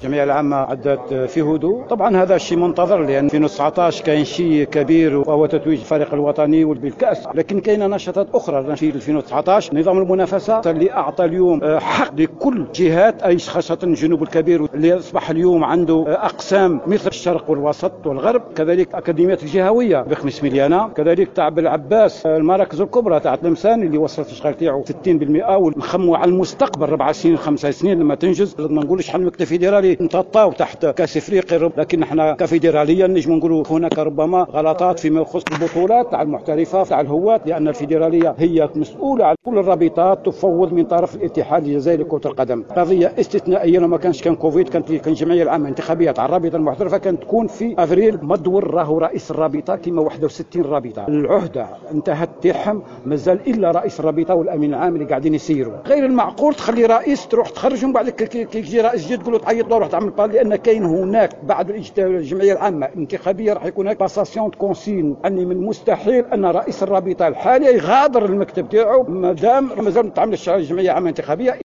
الجمعية العامة عدت في هدوء. طبعا هذا الشيء منتظر، لأن 2019 كان شيء كبير وهو تتويج الفريق الوطني بالكأس، لكن كاين نشاطات أخرى في 2019. نظام المنافسة اللي أعطى اليوم حق لكل جهات، أي خاصة الجنوب الكبير اللي أصبح اليوم عنده أقسام مثل الشرق والوسط والغرب، كذلك أكاديميات الجهوية ب5 مليون، كذلك تاع بالعباس المراكز الكبرى تاع تلمسان اللي وصلت الشغل تاعو 60%، ونخموا على المستقبل 4 سنين 5 سنين لما تنجز. ما نقولش شحال مكتب فيدرالي نتطاو تحت كاس افريقيا، لكن احنا كفيدراليا نجم نقولوا هناك ربما غلطات فيما يخص البطولات تاع المحترفه تاع الهواة، لان الفيدراليه هي مسؤوله عن كل الرابطات، تفوض من طرف الاتحاد الجزائري لكره القدم. قضيه استثنائيه، لو ما كان كوفيد كانت الجمعيه العامه الانتخابيه تاع الرابطه المحترفه كانت تكون في افريل. مدور راهو رئيس الرابطه كما 61 رابطه العهده انتهت تاعهم، مازال الا رئيس الرابطه والامين العام اللي قاعدين يسيروا. غير المعقول تخلي رئيس تروح تخرج ومن بعد كي يجي رئيس جديد تقول له تعيط له روح تعمل بال، لان كاين هناك بعد الجمعيه العامه الانتخابيه راح يكون هناك باساسيون كونسين، اني من المستحيل ان رئيس الرابطه الحالي يغادر المكتب تاعو مادام مازال ما تعملش الجمعيه العامه الانتخابيه.